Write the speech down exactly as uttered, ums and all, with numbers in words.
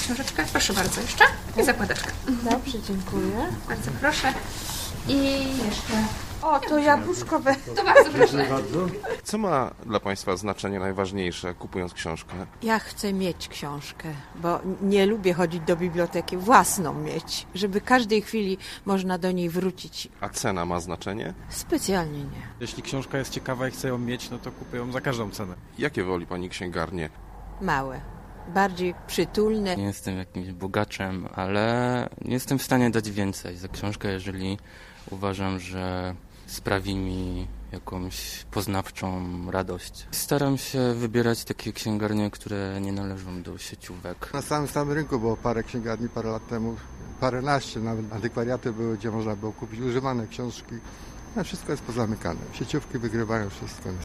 książeczkę. Proszę bardzo jeszcze. I zakładeczkę. Dobrze, dziękuję. Bardzo proszę. I jeszcze... O, to jabłuszkowe. To bardzo proszę. Co ma dla Państwa znaczenie najważniejsze, kupując książkę? Ja chcę mieć książkę, bo nie lubię chodzić do biblioteki, własną mieć, żeby każdej chwili można do niej wrócić. A cena ma znaczenie? Specjalnie nie. Jeśli książka jest ciekawa i chcę ją mieć, no to kupuję ją za każdą cenę. Jakie woli Pani księgarnie? Małe, bardziej przytulne. Nie jestem jakimś bogaczem, ale jestem w stanie dać więcej za książkę, jeżeli uważam, że sprawi mi jakąś poznawczą radość. Staram się wybierać takie księgarnie, które nie należą do sieciówek. Na samym samym rynku było parę księgarni parę lat temu, paręnaście nawet antykwariaty były, gdzie można było kupić używane książki. No wszystko jest pozamykane. Sieciówki wygrywają wszystko.